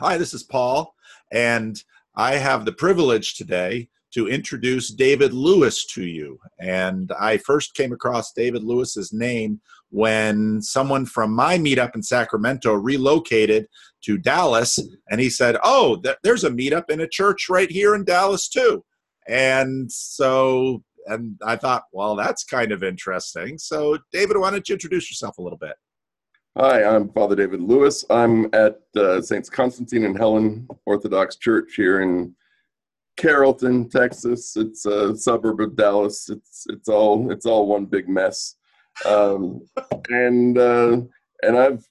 Hi, this is Paul, and I have the privilege today to introduce David Lewis to you. And I first came across David Lewis's name when someone from my meetup in Sacramento relocated to Dallas, and he said, "Oh, there's a meetup in a church right here in Dallas too." And I thought, well, that's kind of interesting. So, David, why don't you introduce yourself a little bit? Hi, I'm Father David Lewis. I'm at Saints Constantine and Helen Orthodox Church here in Carrollton, Texas. It's a suburb of Dallas. It's all one big mess. And I've,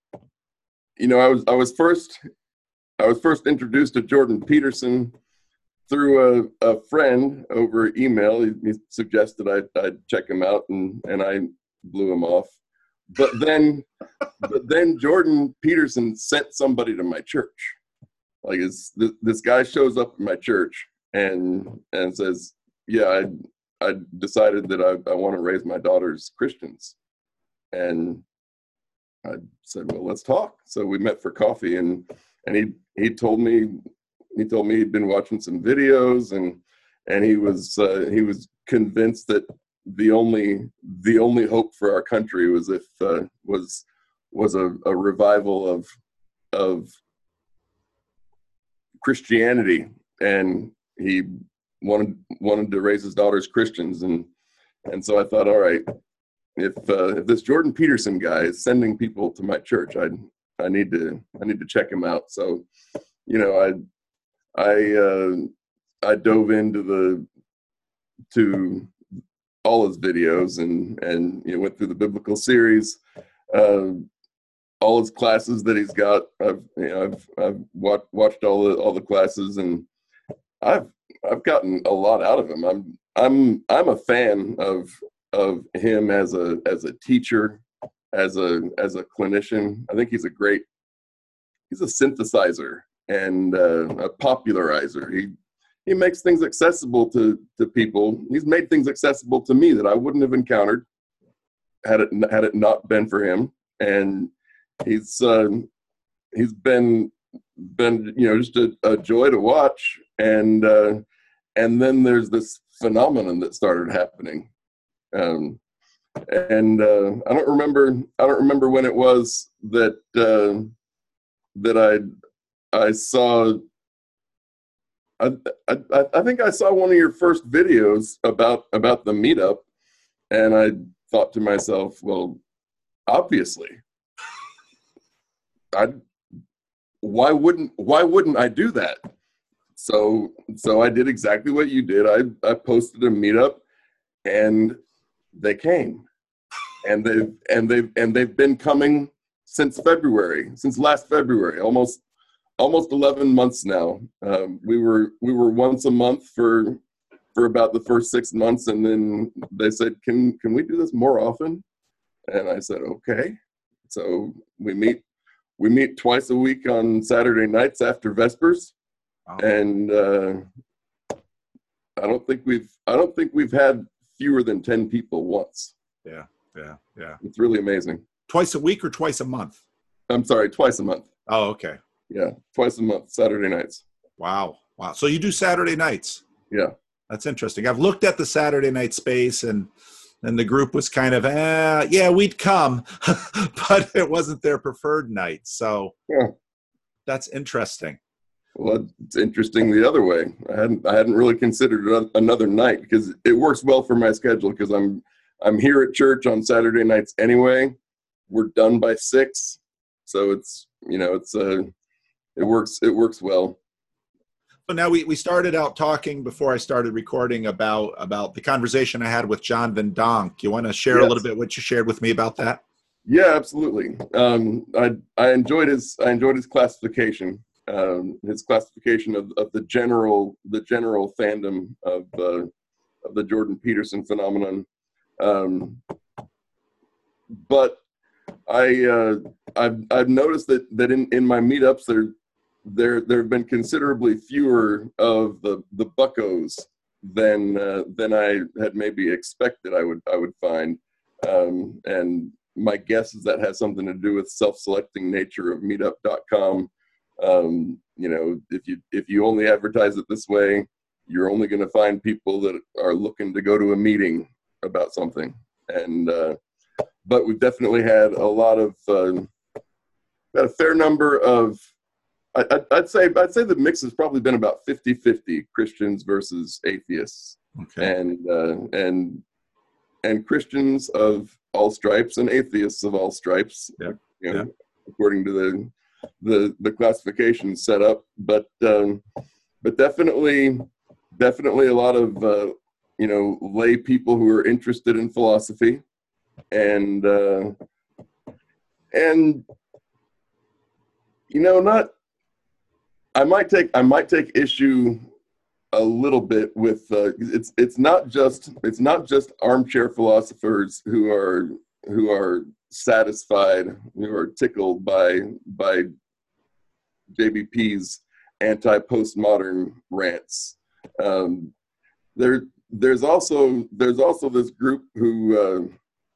I was first introduced to Jordan Peterson through a friend over email. He suggested I'd check him out, and I blew him off. But then Jordan Peterson sent somebody to my church. Like this guy shows up at my church and says, "Yeah, I decided that I want to raise my daughters Christians." And I said, "Well, let's talk." So we met for coffee, and he told me he'd been watching some videos, and he was convinced that the only hope for our country was if was a revival of Christianity, and he wanted to raise his daughters Christians, and so I thought, all right, if this Jordan Peterson guy is sending people to my church, I need to check him out. So, I dove into all his videos and went through the biblical series, all his classes that he's got. I've watched all the classes, and I've gotten a lot out of him. I'm a fan of him as a teacher, as a clinician. I think he's a synthesizer and a popularizer. He makes things accessible to people. He's made things accessible to me that I wouldn't have encountered had it not been for him. And he's been just a joy to watch. And then there's this phenomenon that started happening. I don't remember when it was that I saw. I think I saw one of your first videos about the meetup, and I thought to myself, well, obviously, why wouldn't I do that? So I did exactly what you did. I posted a meetup, and they came, and they've been coming since last February, almost 11 months now. We were once a month for about the first 6 months, and then they said, "Can we do this more often?" And I said, "Okay." So we meet twice a week on Saturday nights after Vespers, and I don't think we've had fewer than 10 people once. Yeah. It's really amazing. Twice a week or twice a month? I'm sorry, twice a month. Oh, okay. Yeah, twice a month, Saturday nights. Wow. So you do Saturday nights? Yeah. That's interesting. I've looked at the Saturday night space, and the group was kind of, yeah, we'd come, but it wasn't their preferred night. So yeah, that's interesting. Well, it's interesting the other way. I hadn't really considered another night, because it works well for my schedule, because I'm here at church on Saturday nights anyway. We're done by 6, so it works well. So now we started out talking before I started recording about the conversation I had with John Van Donk. You want to share a little bit what you shared with me about that? Yeah, absolutely. I enjoyed his classification. His classification of the general fandom of the Jordan Peterson phenomenon. But I've noticed that in my meetups there have been considerably fewer of the buckos than I had maybe expected I would find, and my guess is that has something to do with self-selecting nature of Meetup.com You know, if you only advertise it this way, you're only going to find people that are looking to go to a meeting about something. And but we've definitely had a lot of got a fair number of. I'd say the mix has probably been about 50-50 Christians versus atheists. Okay. And Christians of all stripes and atheists of all stripes, Yeah. You know, according to the classification set up. But definitely a lot of you know, lay people who are interested in philosophy, and you know, not. I might take issue a little bit with it's not just armchair philosophers who are satisfied, who are tickled by JBP's anti-postmodern rants. There's also this group who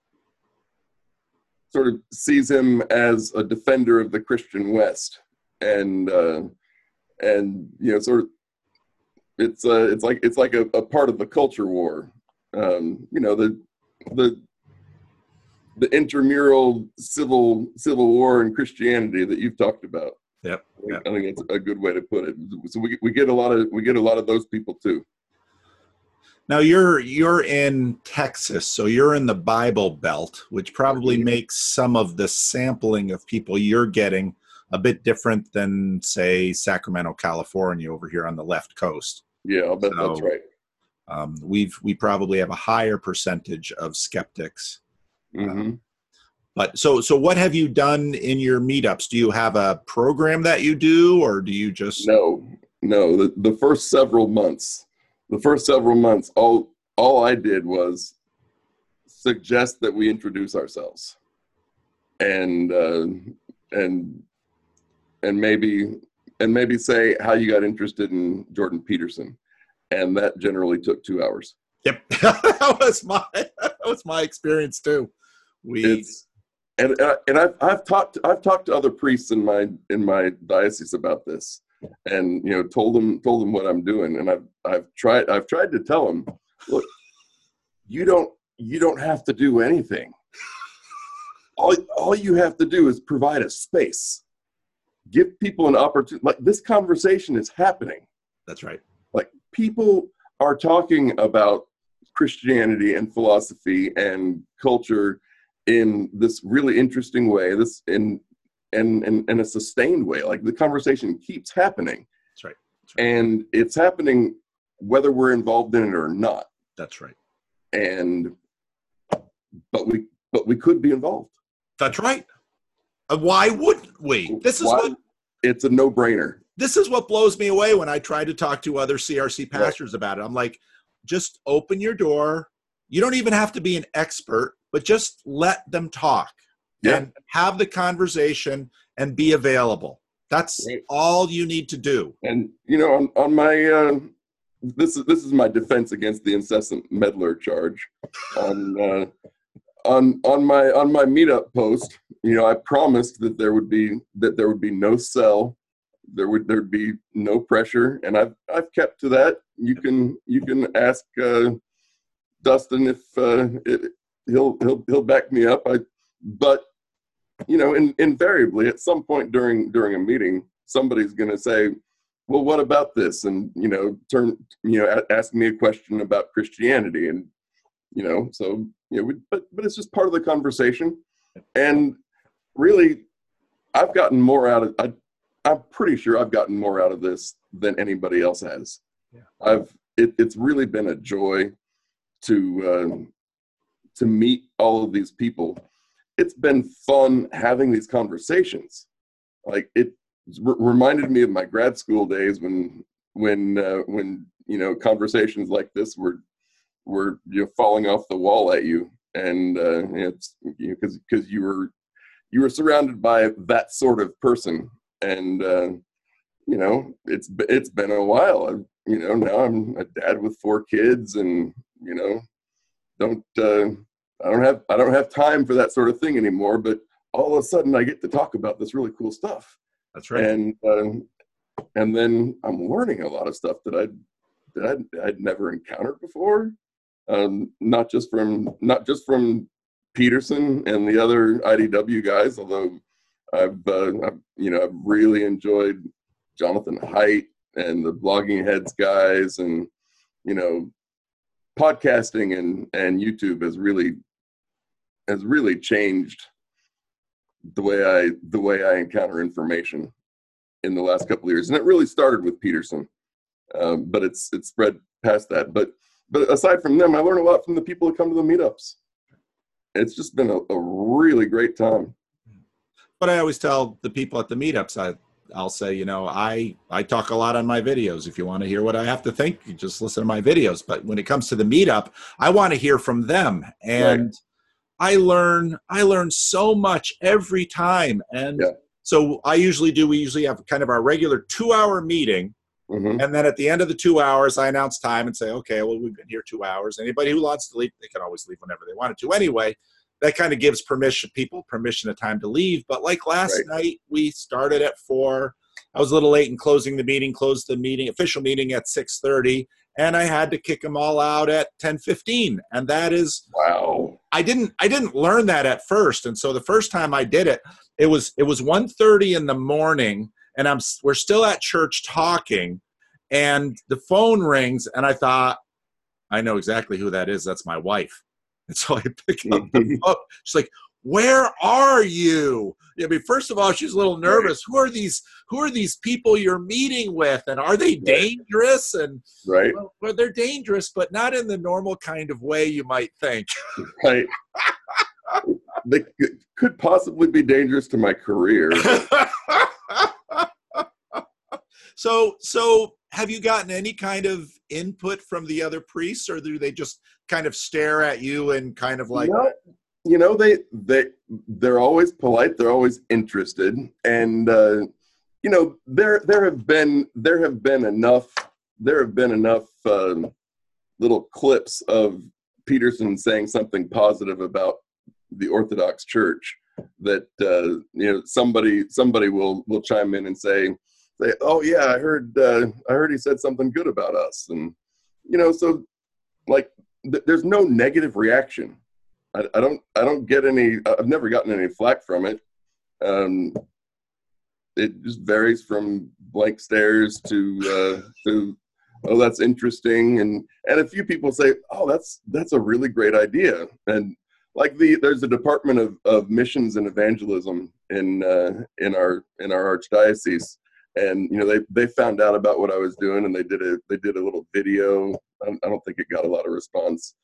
sort of sees him as a defender of the Christian West, and you know, sort of it's like a part of the culture war. You know, the intramural civil war in Christianity that you've talked about. Yep. I think it's a good way to put it. So we get a lot of those people too. Now you're in Texas, so you're in the Bible Belt, which probably makes some of the sampling of people you're getting a bit different than, say, Sacramento, California, over here on the left coast. Yeah, I'll bet that's right. We probably have a higher percentage of skeptics. Mm-hmm. But so what have you done in your meetups? Do you have a program that you do, or do you just? No. The first several months, all I did was suggest that we introduce ourselves, and maybe say how you got interested in Jordan Peterson, and that generally took 2 hours. Yep, that was my experience too. And I've talked to other priests in my diocese about this, and you know, told them what I'm doing, and I've tried to tell them, look, you don't have to do anything. All you have to do is provide a space. Give people an opportunity. Like, this conversation is happening. That's right. Like, people are talking about Christianity and philosophy and culture in this really interesting way, in a sustained way. Like, the conversation keeps happening. That's right. And it's happening whether we're involved in it or not. That's right. But we could be involved. That's right. Why wouldn't we? It's a no-brainer. This is what blows me away when I try to talk to other CRC pastors about it. I'm like, just open your door. You don't even have to be an expert, but just let them talk and have the conversation and be available. That's all you need to do. And you know, on my this is my defense against the incessant meddler charge. On my meetup post, you know, I promised that there would be no sell, there'd be no pressure, and I've kept to that. You can ask Dustin if he'll back me up. But you know, invariably at some point during a meeting, somebody's going to say, well, what about this? And you know, ask me a question about Christianity, and you know, so you know, but it's just part of the conversation. And really, I've gotten more out of. I'm pretty sure I've gotten more out of this than anybody else has. Yeah. It's really been a joy to meet all of these people. It's been fun having these conversations. Like, it reminded me of my grad school days when you know, conversations like this were you know, falling off the wall at you, and it's, you know, because you were surrounded by that sort of person. And you know, it's been a while. You know, now I'm a dad with 4 kids, and you know, I don't have time for that sort of thing anymore. But all of a sudden, I get to talk about this really cool stuff, That's right. And then I'm learning a lot of stuff that I'd never encountered before. Not just from Peterson and the other IDW guys, although I've really enjoyed Jonathan Haidt and the Blogging Heads guys, and podcasting and YouTube has really changed the way I encounter information in the last couple of years. And it really started with Peterson, but it's spread past that. But aside from them, I learn a lot from the people that come to the meetups. It's just been a really great time. But I always tell the people at the meetups, I'll say, I talk a lot on my videos. If you want to hear what I have to think, you just listen to my videos. But when it comes to the meetup, I want to hear from them. And right. I learn so much every time. And so we usually have kind of our regular 2-hour meeting. Mm-hmm. And then at the end of the 2 hours, I announce time and say, okay, well, we've been here 2 hours. Anybody who wants to leave, they can always leave whenever they wanted to. Anyway, that kind of gives people permission of time to leave. But like last night, we started at 4. I was a little late in closed the meeting, official meeting at 6:30. And I had to kick them all out at 10:15. And that is, wow. I didn't learn that at first. And so the first time I did it, it was 1:30 in the morning, and we're still at church talking, and the phone rings, and I thought, I know exactly who that is. That's my wife. And so I pick up the phone. She's like, where are you? I mean, first of all, she's a little nervous. Who are these people you're meeting with? And are they dangerous? And well, they're dangerous, but not in the normal kind of way you might think. Right. They could possibly be dangerous to my career. So have you gotten any kind of input from the other priests, or do they just kind of stare at you and kind of like... they're always polite. They're always interested. And, there have been enough little clips of Peterson saying something positive about the Orthodox Church that, somebody will chime in and say, oh yeah, I heard he said something good about us. And, so like there's no negative reaction. I don't get any. I've never gotten any flack from it. It just varies from blank stares to oh, that's interesting, and a few people say, oh, that's a really great idea. And like there's a department of missions and evangelism in our archdiocese, and they found out about what I was doing, and they did a little video. I don't think it got a lot of response.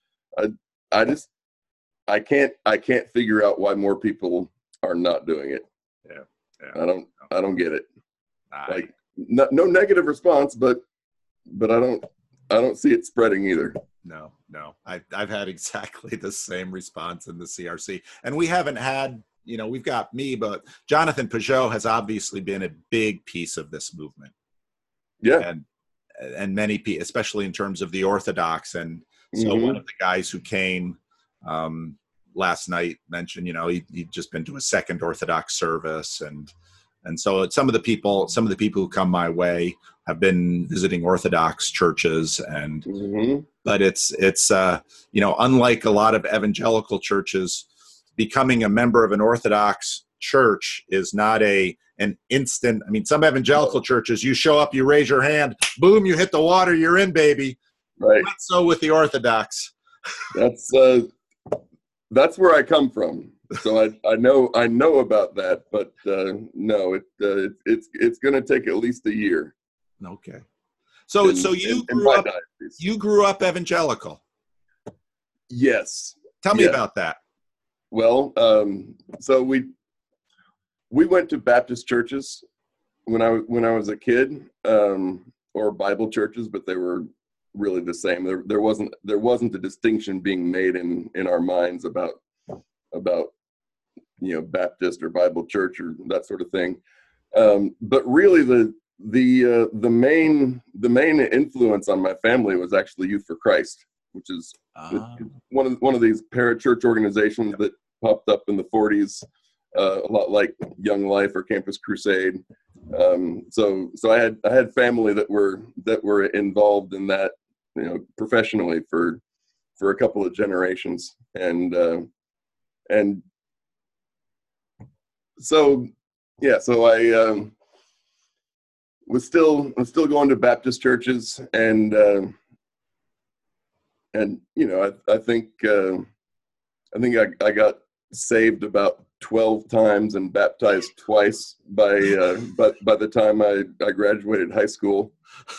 I can't figure out why more people are not doing it. Yeah. I don't get it. Like no negative response, but I don't see it spreading either. No. I've had exactly the same response in the CRC, and we haven't had. We've got me, but Jonathan Pageau has obviously been a big piece of this movement. Yeah, and many people, especially in terms of the Orthodox, and so one of the guys who came last night mentioned, he'd just been to a second Orthodox service, and so some of the people who come my way have been visiting Orthodox churches, and but it's unlike a lot of evangelical churches, becoming a member of an Orthodox church is not an instant. I mean, some evangelical churches, you show up, you raise your hand, boom, you hit the water, you're in, baby. Right. Not so with the Orthodox. That's where I come from, so I know about that, but no, it's going to take at least a year. Okay, so you grew up evangelical. Yes. Tell me about that. Well, so we went to Baptist churches when I was a kid, or Bible churches, but they were really the same. There wasn't a distinction being made in our minds about Baptist or Bible church or that sort of thing. But really the main influence on my family was actually Youth for Christ, which is one of these parachurch organizations that popped up in the 40s a lot like Young Life or Campus Crusade. So I had family that were involved in that, professionally for a couple of generations, and so I was still going to Baptist churches, and I think I got saved about 12 times and baptized twice by the time I graduated high school.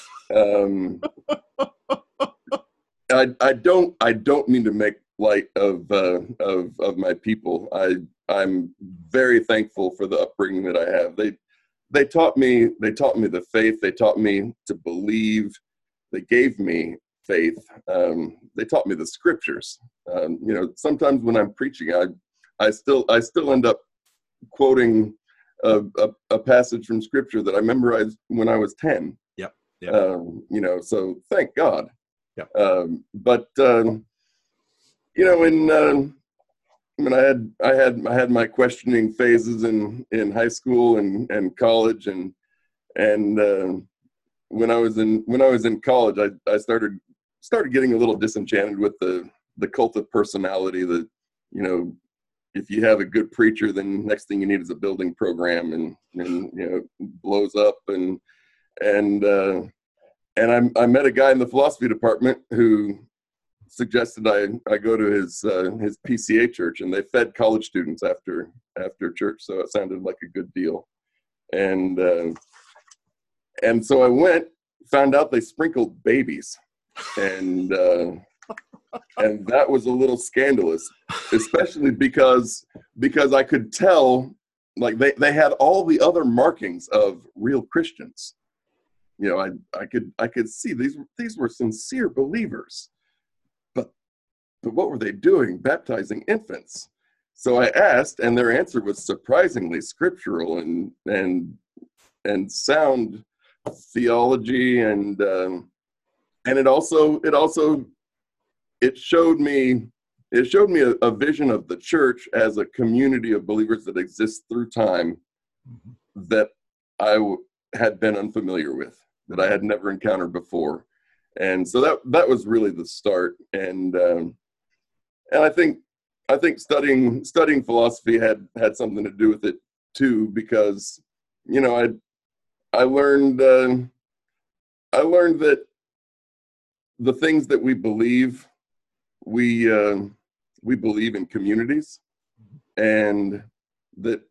I don't mean to make light of my people. I'm very thankful for the upbringing that I have. They taught me the faith. They taught me to believe. They gave me faith. They taught me the scriptures. Sometimes when I'm preaching, I still end up quoting a passage from scripture that I memorized when I was 10. Yep. So thank God. Yep. When I had my questioning phases in high school and college, and when I was in college, I started getting a little disenchanted with the cult of personality that, if you have a good preacher, then next thing you need is a building program, and blows up, and I met a guy in the philosophy department who suggested I go to his PCA church, and they fed college students after church, so it sounded like a good deal, and so I went, found out they sprinkled babies, and that was a little scandalous, especially because I could tell, like, they had all the other markings of real Christians. I could see these were sincere believers, but what were they doing baptizing infants? So I asked, and their answer was surprisingly scriptural and sound theology, and it showed me a vision of the church as a community of believers that exists through time that I had been unfamiliar with, that I had never encountered before. And so that was really the start. And I think studying philosophy had something to do with it too, because I learned that the things that we believe, we believe in communities, and that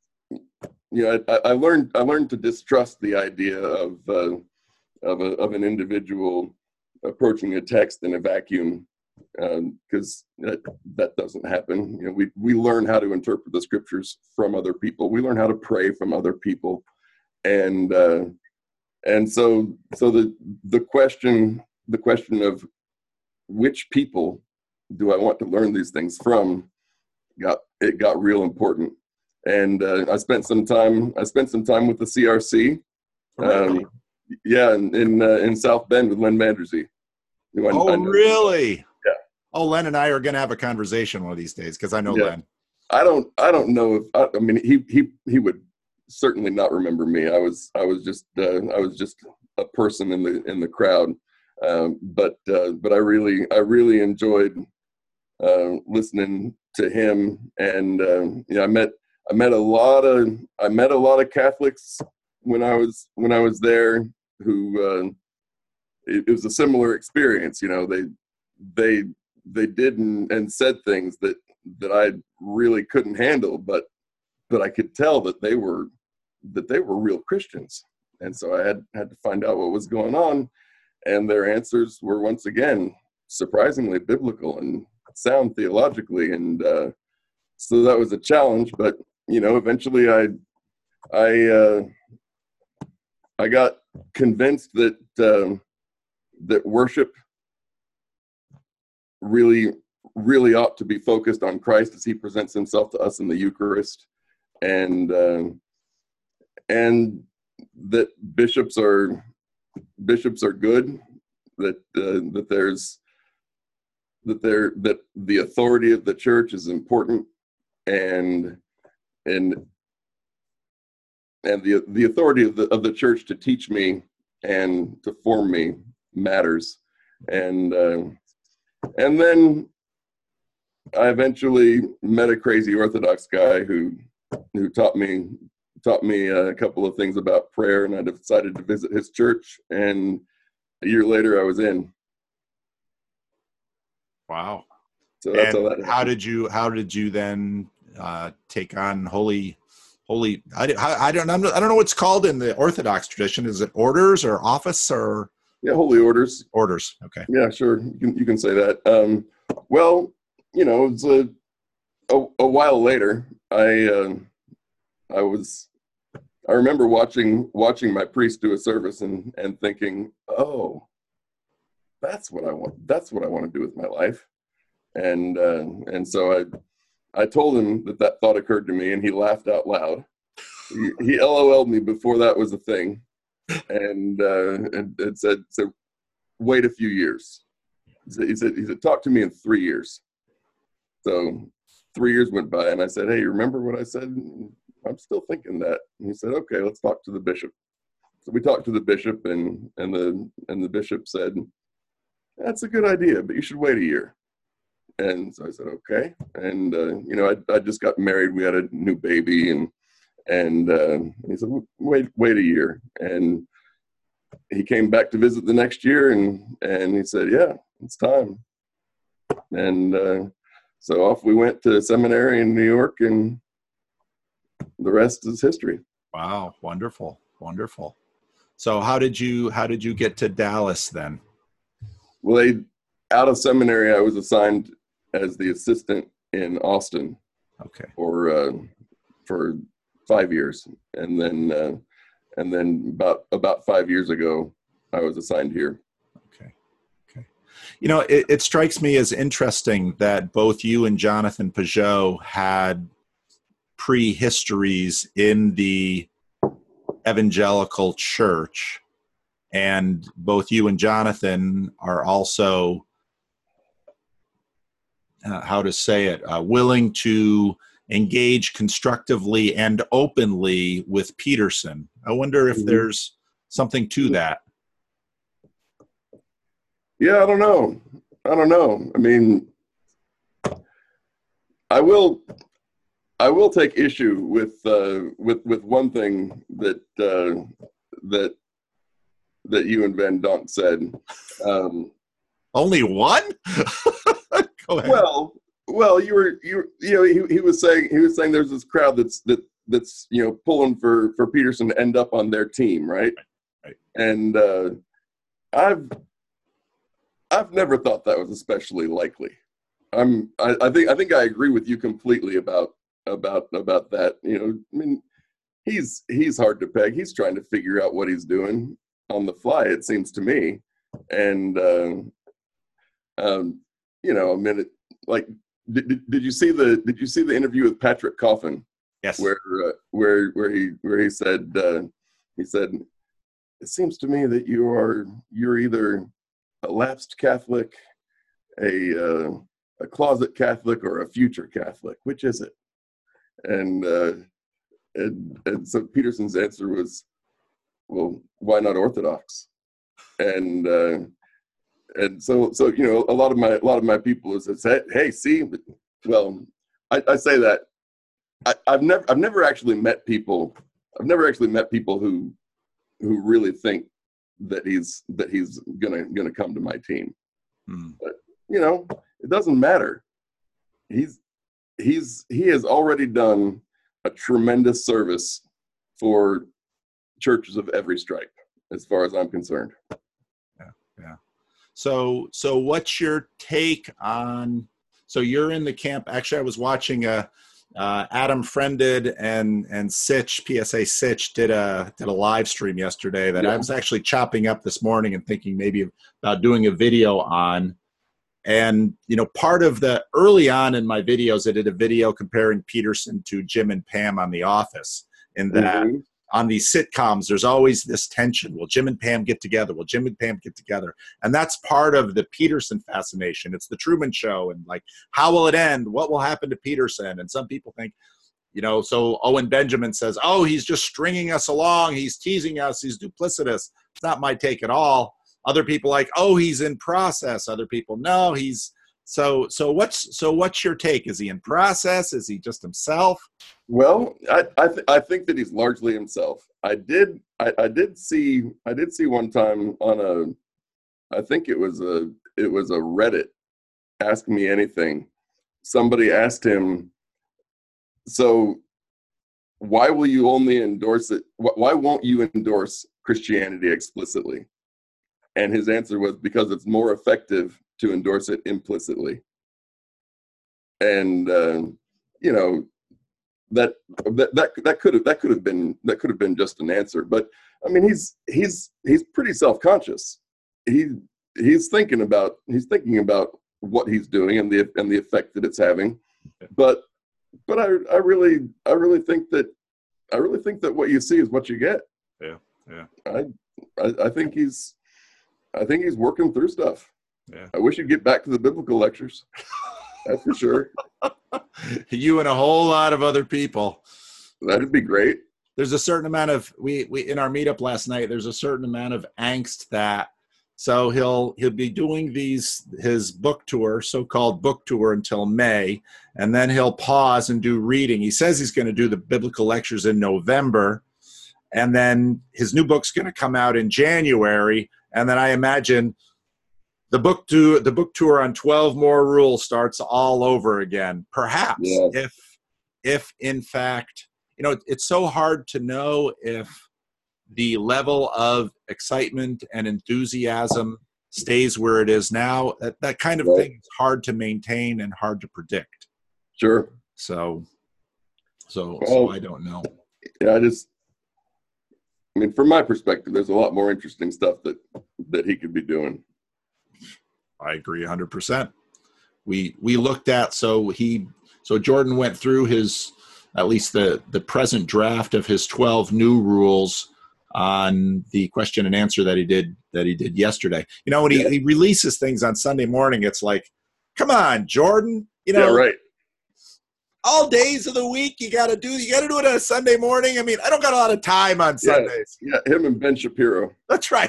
I learned to distrust the idea of an individual approaching a text in a vacuum, because that doesn't happen. We learn how to interpret the scriptures from other people. We learn how to pray from other people, and so the question of which people do I want to learn these things from got real important. And I spent some time with the CRC. Really? In South Bend with Len Mandersee. Really? Yeah. Oh, Len and I are going to have a conversation one of these days, because I know Len. I don't know if I mean he would certainly not remember me. I was just a person in the crowd. But I really enjoyed listening to him, and I met a lot of Catholics when I was there who it was a similar experience. They did and said things that I really couldn't handle, but I could tell that they were real Christians, and so I had to find out what was going on. And their answers were once again surprisingly biblical and sound theologically, and so that was a challenge. But eventually I got convinced that worship really ought to be focused on Christ as He presents Himself to us in the Eucharist, and that bishops are good, that the authority of the church is important, and and the authority of the church to teach me and to form me matters. And then I eventually met a crazy Orthodox guy who taught me a couple of things about prayer, and I decided to visit his church, and a year later I was in. Wow. So that's and how that happened. how did you then take on holy I don't know what's called in the Orthodox tradition. Is it orders or office or Yeah, holy orders. orders? Okay. Yeah, sure. You can say that. Well, it's a while later. I remember watching my priest do a service and thinking, oh, that's what I want. That's what I want to do with my life. And so I told him that thought occurred to me, and he laughed out loud. He LOL'd me before that was a thing, and said, "So wait a few years." He said, "Talk to me in 3 years." So 3 years went by, and I said, "Hey, remember what I said? I'm still thinking that." And he said, "Okay, let's talk to the bishop." So we talked to the bishop, and the bishop said, "That's a good idea, but you should wait a year." And so I said, "Okay." And I just got married. We had a new baby, and he said, "Wait a year." And he came back to visit the next year, and he said, "Yeah, it's time." And so off we went to seminary in New York, and the rest is history. Wow, wonderful, wonderful. So how did you get to Dallas then? Well, out of seminary, I was assigned as the assistant in Austin. Okay. For 5 years, and then about 5 years ago, I was assigned here. Okay. It strikes me as interesting that both you and Jonathan Pageau had prehistories in the evangelical church, and both you and Jonathan are also willing to engage constructively and openly with Peterson. I wonder if there's something to that. Yeah, I don't know. I mean, I will take issue with one thing that you and Van Donk said. Only one? Go ahead. Well, he was saying there's this crowd that's pulling for Peterson to end up on their team, right? Right. And I've never thought that was especially likely. I think I agree with you completely about that. I mean, he's hard to peg. He's trying to figure out what he's doing on the fly, it seems to me. And a minute, like, did you see the interview with Patrick Coffin? Yes. Where he said it seems to me that you're either a lapsed Catholic, a closet Catholic, or a future Catholic. Which is it? And so Peterson's answer was, well, why not Orthodox? And so a lot of my people say, hey, see, well, I say that I've never actually met people who really think that he's gonna come to my team. But it doesn't matter. He has already done a tremendous service for churches of every stripe, as far as I'm concerned. Yeah. So what's your take on? So you're in the camp. Actually, I was watching Adam Friended and Sitch, PSA Sitch did a live stream yesterday that I was actually chopping up this morning and thinking maybe about doing a video on. And, part of the early on in my videos, I did a video comparing Peterson to Jim and Pam on The Office, in that on these sitcoms, there's always this tension. Will Jim and Pam get together? Will Jim and Pam get together? And that's part of the Peterson fascination. It's the Truman Show. And like, how will it end? What will happen to Peterson? And some people think, so Owen Benjamin says, oh, he's just stringing us along. He's teasing us. He's duplicitous. It's not my take at all. Other people like, oh, he's in process. Other people, no, he's so what's your take? Is he in process? Is he just himself? Well, I think that he's largely himself. I did see one time on I think it was a Reddit Ask Me Anything. Somebody asked him, so why will you only endorse it? Why won't you endorse Christianity explicitly? And his answer was, because it's more effective to endorse it implicitly. And that could have been just an answer. But I mean, he's pretty self-conscious. He's thinking about what he's doing and the effect that it's having. But I really think that what you see is what you get. Yeah. I think he's working through stuff. Yeah. I wish he'd get back to the biblical lectures. That's for sure. You and a whole lot of other people. That'd be great. There's a certain amount of we in our meetup last night. There's a certain amount of angst that. So he'll be doing his book tour, so-called book tour, until May, and then he'll pause and do reading. He says he's going to do the biblical lectures in November, and then his new book's going to come out in January, and then I imagine the book tour on 12 more rules starts all over again. Perhaps, yeah. If in fact, it's so hard to know if the level of excitement and enthusiasm stays where it is now. That kind of thing is hard to maintain and hard to predict. Sure. So I don't know. Yeah, from my perspective, there's a lot more interesting stuff that he could be doing. I agree 100%. We looked at, so Jordan went through at least the present draft of his 12 new rules on the question and answer that he did yesterday. When he releases things on Sunday morning, it's like, come on, Jordan. Yeah, right. All days of the week you got to do it on a Sunday morning. I mean, I don't got a lot of time on Sundays. Yeah, him and Ben Shapiro. That's right.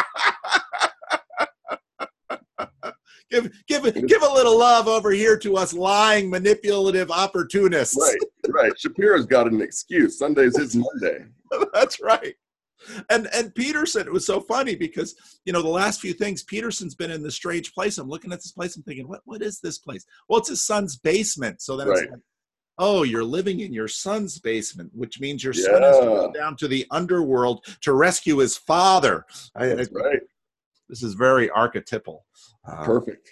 Give a little love over here to us lying, manipulative opportunists. Right. Shapiro's got an excuse. Sunday's his Monday. That's right. And Peterson, it was so funny because, the last few things, Peterson's been in this strange place. I'm looking at this place. I'm thinking, what is this place? Well, it's his son's basement. So then it's like, oh, you're living in your son's basement, which means your son has to go down to the underworld to rescue his father. That's right. This is very archetypal. Perfect.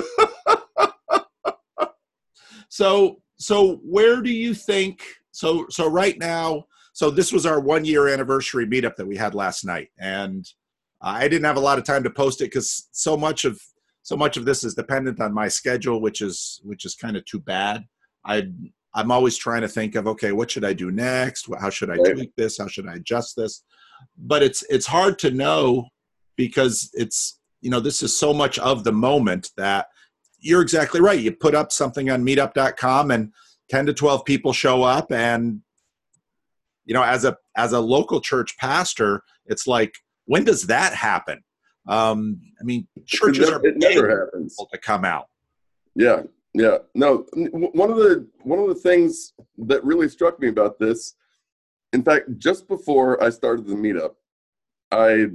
So where do you think, so right now, so this was our 1-year anniversary meetup that we had last night, and I didn't have a lot of time to post it because so much of this is dependent on my schedule, which is kind of too bad. I'm always trying to think of, okay, what should I do next? How should I tweak this? How should I adjust this? But it's hard to know because it's, this is so much of the moment that you're exactly right. You put up something on meetup.com and 10 to 12 people show up, and as a local church pastor, it's like, when does that happen? Churches are never happens to come out. Yeah. No, one of the things that really struck me about this, in fact, just before I started the meetup, I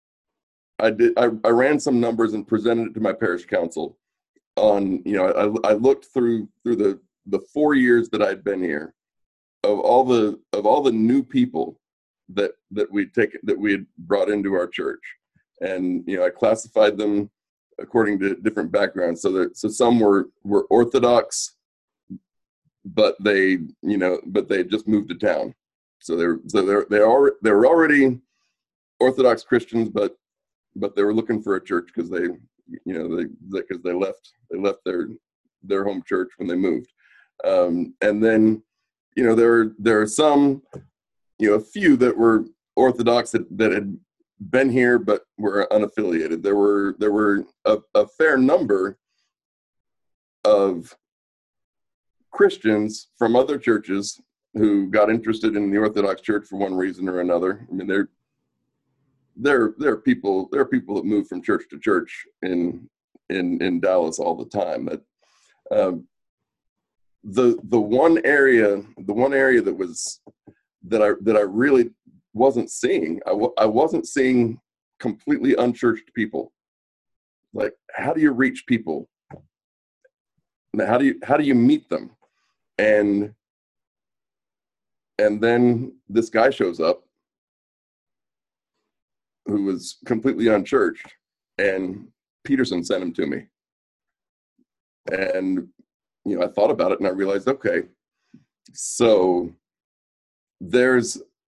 ran some numbers and presented it to my parish council on, I looked through the 4 years that I'd been here, of all the new people that we had brought into our church, and I classified them according to different backgrounds. So some were Orthodox, but they just moved to town. So they were already Orthodox Christians, but they were looking for a church because they left their home church when they moved. And then there are some, a few that were Orthodox that had been here but were unaffiliated. There were a fair number of Christians from other churches who got interested in the Orthodox Church for one reason or another. I mean, there are people that move from church to church in Dallas all the time. That the one area that I really wasn't seeing. I wasn't seeing completely unchurched people. Like, how do you reach people? How do you meet them? And then this guy shows up who was completely unchurched, and Peterson sent him to me. And, I thought about it and I realized, okay, so there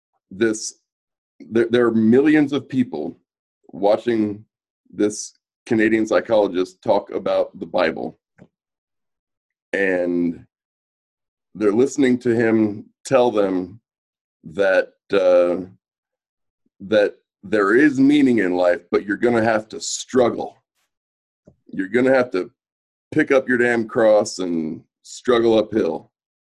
are millions of people watching this Canadian psychologist talk about the Bible, and they're listening to him tell them that that there is meaning in life, but you're going to have to struggle. You're going to have to pick up your damn cross and struggle uphill.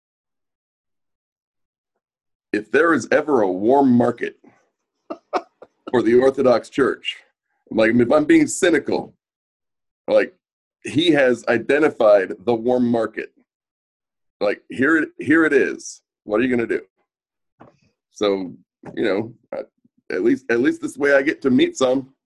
If there is ever a warm market for the Orthodox Church, like, if I'm being cynical, like, he has identified the warm market. Like, here it is. What are you going to do? So, at least this way I get to meet some.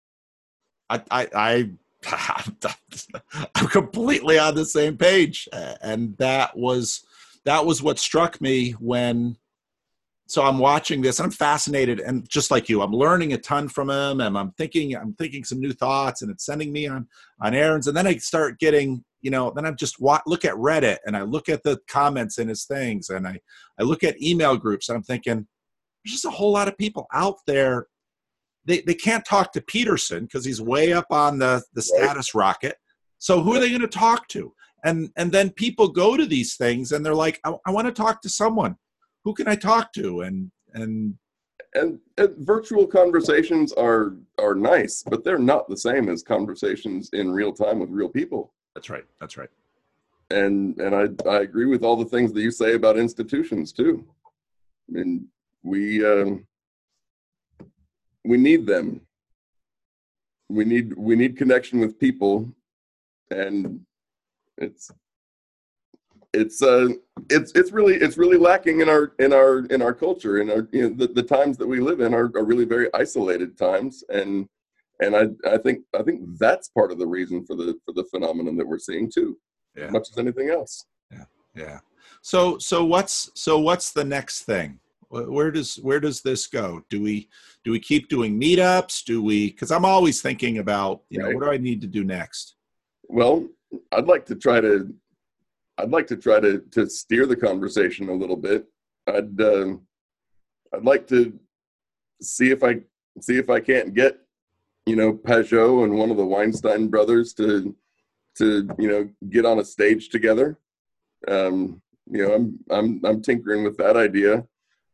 I'm completely on the same page, and that was what struck me when. So I'm watching this, and I'm fascinated, and just like you, I'm learning a ton from him, and I'm thinking some new thoughts, and it's sending me on errands, and then I start getting, then I just look at Reddit, and I look at the comments in his things, and I look at email groups, and I'm thinking, there's just a whole lot of people out there. They can't talk to Peterson because he's way up on the status rocket. So who are they going to talk to? And then people go to these things, and they're like, I want to talk to someone. Who can I talk to? And virtual conversations are nice, but they're not the same as conversations in real time with real people. That's right. And I agree with all the things that you say about institutions too. I mean, we need them. We need connection with people, and it's really lacking in our culture, in our the times that we live in are really very isolated times, and I think that's part of the reason for the phenomenon that we're seeing too, as much as anything else. Yeah. So what's the next thing? Where does this go? Do we keep doing meetups? Because I'm always thinking about what do I need to do next? Well, I'd like to try to steer the conversation a little bit. I'd like to see if I can't get Pajot and one of the Weinstein brothers to get on a stage together. I'm tinkering with that idea.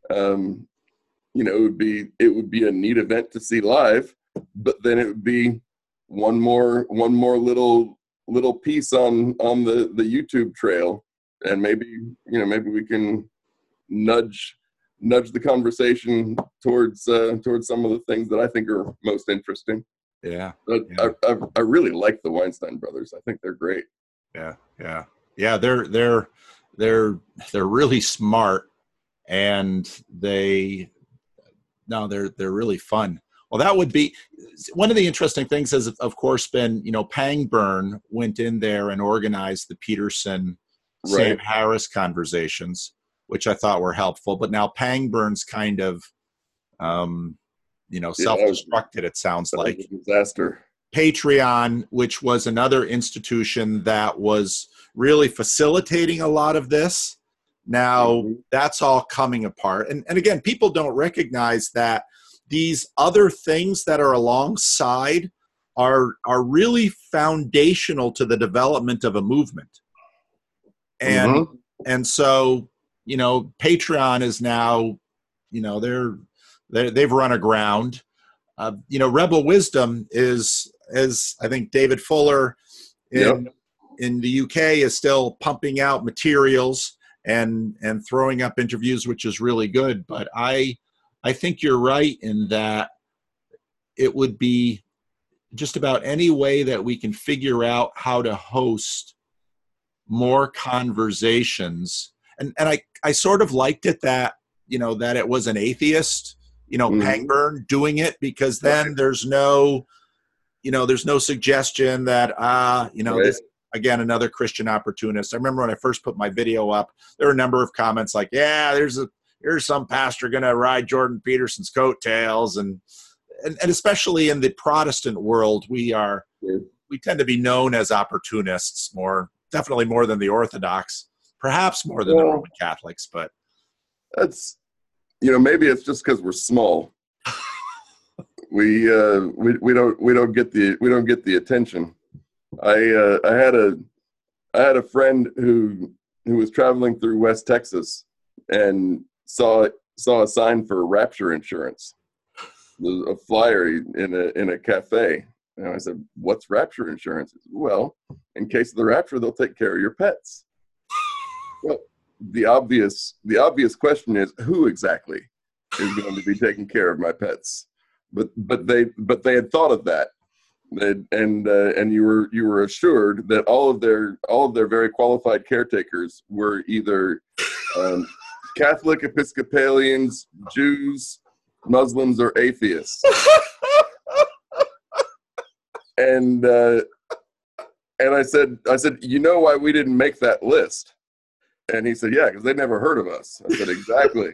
It would be a neat event to see live, but then it would be one more little piece on the YouTube trail, and maybe we can nudge the conversation towards some of the things that I think are most interesting. Yeah. But I really like the Weinstein brothers. I think they're great. Yeah. They're really smart, and they're really fun. Well, that would be one of the interesting things has, of course, been, Pangburn went in there and organized the Peterson Sam Harris conversations, which I thought were helpful. But now Pangburn's kind of, self-destructed, it sounds like. A disaster. Patreon, which was another institution that was really facilitating a lot of this. Now that's all coming apart. And again, people don't recognize that these other things that are alongside are really foundational to the development of a movement. And and so, Patreon is now, they've run aground. Rebel Wisdom is, as I think David Fuller in the UK is still pumping out materials. and throwing up interviews, which is really good. But I think you're right in that it would be just about any way that we can figure out how to host more conversations. And I sort of liked it that, that it was an atheist, Pangburn doing it, because then there's no suggestion that, this, again, another Christian opportunist. I remember when I first put my video up, there were a number of comments like, yeah, here's some pastor going to ride Jordan Peterson's coattails. And especially in the Protestant world, we tend to be known as opportunists definitely more than the Orthodox, perhaps more than the Roman Catholics, but that's, maybe it's just because we're small. we don't get the attention. I had a friend who was traveling through West Texas and saw a sign for Rapture Insurance, a flyer in a cafe. And I said, "What's Rapture Insurance?" He said, "Well, in case of the rapture, they'll take care of your pets." Well, the obvious question is, who exactly is going to be taking care of my pets? But they had thought of that, and you were assured that all of their very qualified caretakers were either Catholic, Episcopalians, Jews, Muslims, or atheists. And I said, "You know why we didn't make that list?" And he said, "Yeah, because they never heard of us." I said, "Exactly."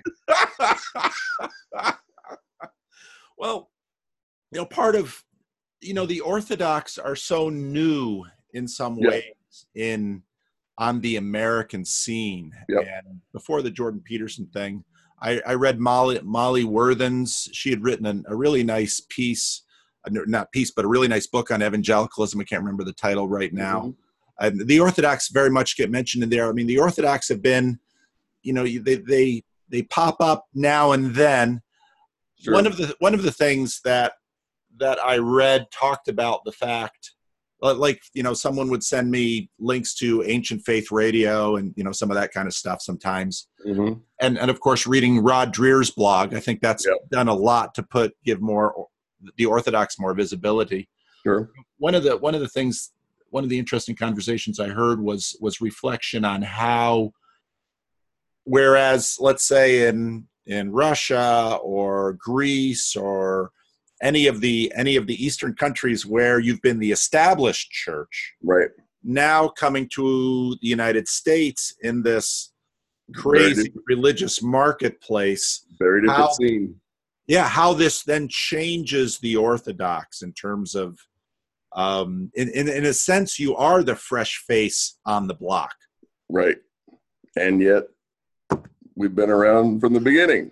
Well, part of, the Orthodox are so new in some ways on the American scene. Yep. And before the Jordan Peterson thing, I read Molly Worthen's. She had written a really nice piece. Not piece, but a really nice book on evangelicalism. I can't remember the title right now. Mm-hmm. The Orthodox very much get mentioned in there. I mean, the Orthodox have been, they pop up now and then. Sure. One of the things that I read talked about the fact, like, someone would send me links to Ancient Faith Radio and, some of that kind of stuff sometimes. Mm-hmm. And of course, reading Rod Dreher's blog, I think that's done a lot to give the Orthodox more visibility. Sure. One of the interesting conversations I heard was reflection on how, whereas let's say in Russia or Greece or any of the Eastern countries where you've been the established church, right, now coming to the United States in this crazy religious marketplace, very different scene. Yeah, how this then changes the Orthodox in terms of, in a sense, you are the fresh face on the block. Right. And yet we've been around from the beginning.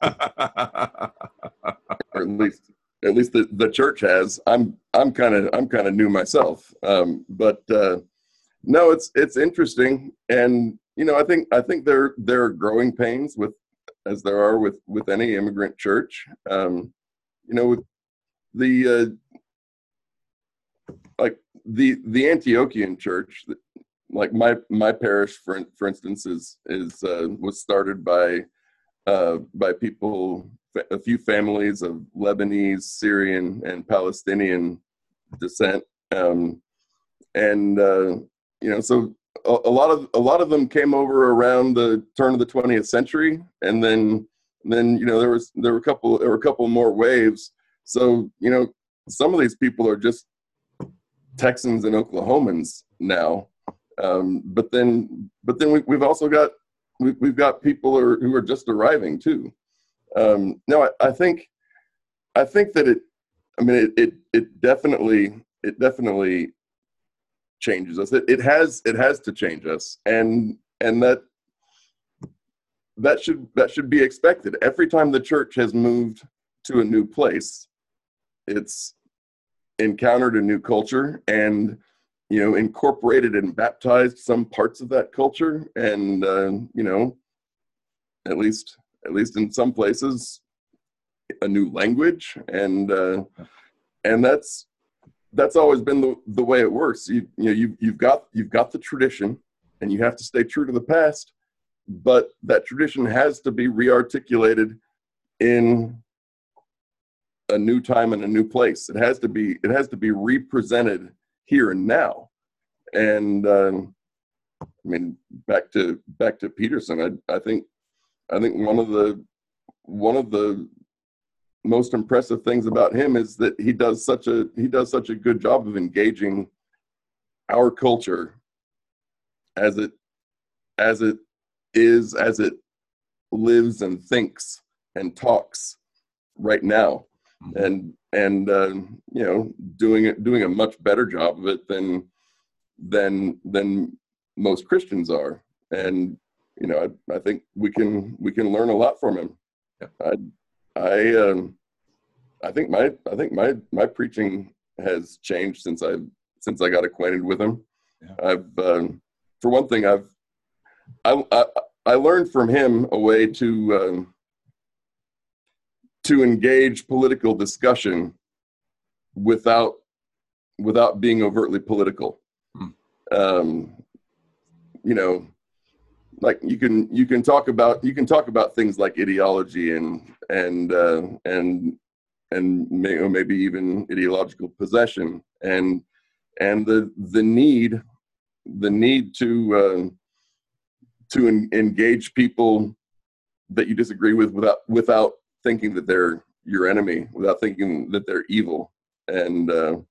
Or at least the church has. I'm kind of new myself. But no, it's interesting. And, I think there are growing pains as there are with any immigrant church. With the the Antiochian church, like my parish, for instance, was started by people, a few families of Lebanese, Syrian, and Palestinian descent, so a lot of them came over around the turn of the 20th century, and then there were a couple more waves. So some of these people are just Texans and Oklahomans now, but then we've also got people who are just arriving too. No, I think that it definitely changes us. It has to change us, and that should be expected. Every time the church has moved to a new place, it's encountered a new culture and incorporated and baptized some parts of that culture, and at least in some places a new language, and that's always been the way it works. You've got the tradition, and you have to stay true to the past, but that tradition has to be rearticulated in a new time and a new place. It has to be represented here and now. And I mean, back to Peterson. I think one of the most impressive things about him is that he does such a good job of engaging our culture as it lives and thinks and talks right now, and doing a much better job of it than most Christians are. And I think we can learn a lot from him. I think my preaching has changed since I got acquainted with him. Yeah. For one thing, I learned from him a way to engage political discussion without being overtly political. Like you can talk about things like ideology and maybe even ideological possession and the need to engage people that you disagree with without thinking that they're your enemy, without thinking that they're evil. And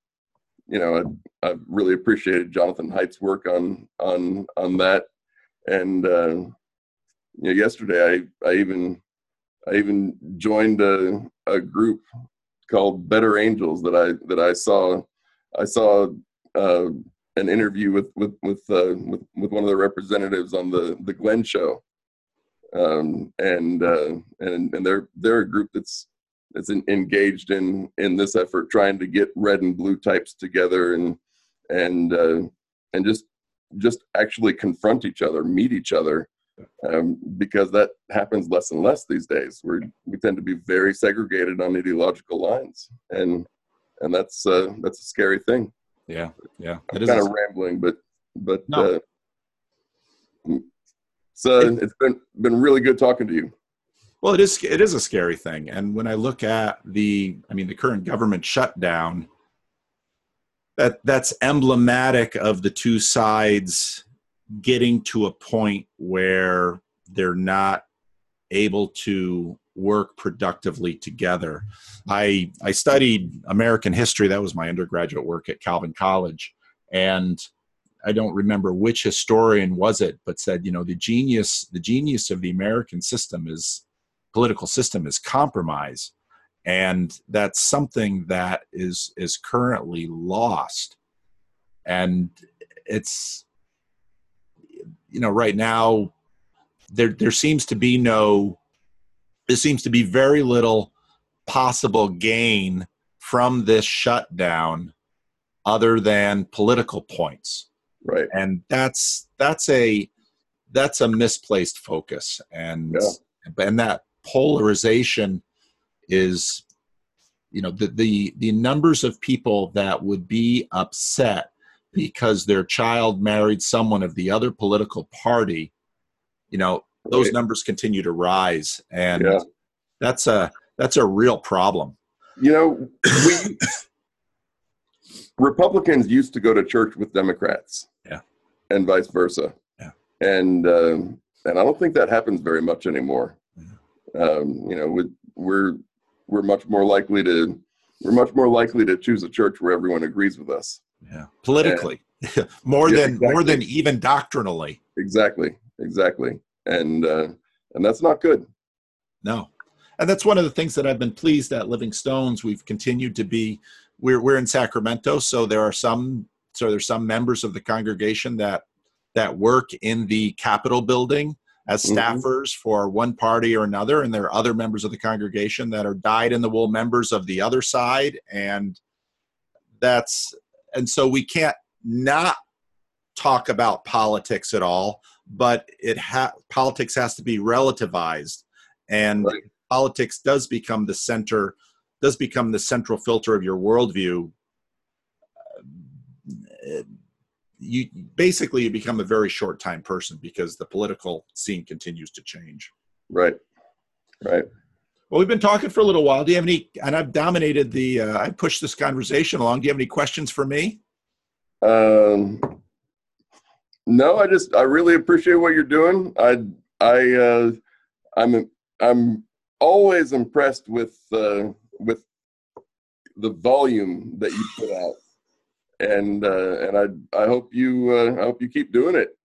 I really appreciated Jonathan Haidt's work on that. And yesterday I even joined a group called Better Angels that I saw an interview with one of the representatives on the Glenn show, and they're a group that's engaged in this effort, trying to get red and blue types together and just actually confront each other, meet each other, because that happens less and less these days. We tend to be very segregated on ideological lines, and that's a scary thing. Yeah. I'm kind of rambling, but no. It's been really good talking to you. Well, it is a scary thing. And when I look at the current government shutdown, that's emblematic of the two sides getting to a point where they're not able to work productively together. I studied American history. That was my undergraduate work at Calvin College. And I don't remember which historian was it, but said, the genius of the American political system is compromise. And that's something that is currently lost. And it's, right now there seems to be very little possible gain from this shutdown other than political points. Right. And that's a misplaced focus. And that polarization is, the numbers of people that would be upset because their child married someone of the other political party, those numbers continue to rise. And that's a real problem. Republicans used to go to church with Democrats, and vice versa. Yeah. And I don't think that happens very much anymore. We're much more likely to choose a church where everyone agrees with us. Yeah, politically, more than even doctrinally. Exactly, and that's not good. No, and that's one of the things that I've been pleased at Living Stones. We've continued to be. We're in Sacramento, so there's some members of the congregation that work in the Capitol building as staffers for one party or another, and there are other members of the congregation that are dyed-in-the-wool members of the other side, and so we can't not talk about politics at all, but politics has to be relativized, and politics does become the central filter of your worldview. you basically you become a very short time person because the political scene continues to change. Right. Right. Well, we've been talking for a little while. Do you have any, and I've dominated I pushed this conversation along. Do you have any questions for me? No, I really appreciate what you're doing. I'm always impressed with the volume that you put out, and I hope you keep doing it.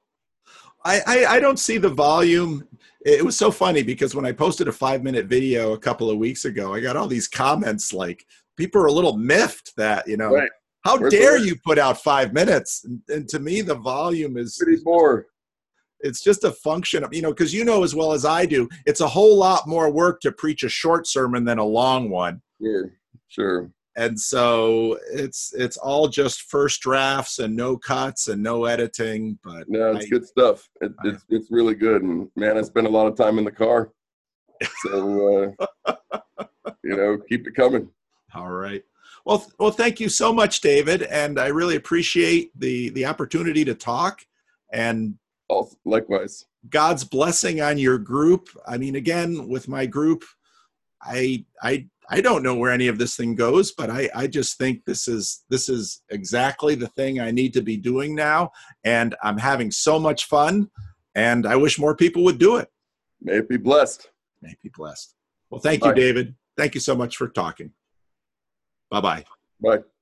I don't see the volume. It was so funny because when I posted a 5-minute video a couple of weeks ago, I got all these comments like people are a little miffed that, Right. How dare you put out 5 minutes? And to me, the volume is pretty more. It's just a function of, because as well as I do, it's a whole lot more work to preach a short sermon than a long one. Sure. And so it's all just first drafts and no cuts and no editing. But no, it's good stuff. It's really good. And man, I spent a lot of time in the car. So, keep it coming. All right. Well, thank you so much, David. And I really appreciate the opportunity to talk, and likewise. God's blessing on your group. I mean, again, with my group, I don't know where any of this thing goes, but I just think this is exactly the thing I need to be doing now. And I'm having so much fun, and I wish more people would do it. May it be blessed. May it be blessed. Well, thank you, David. Thank you so much for talking. Bye-bye. Bye.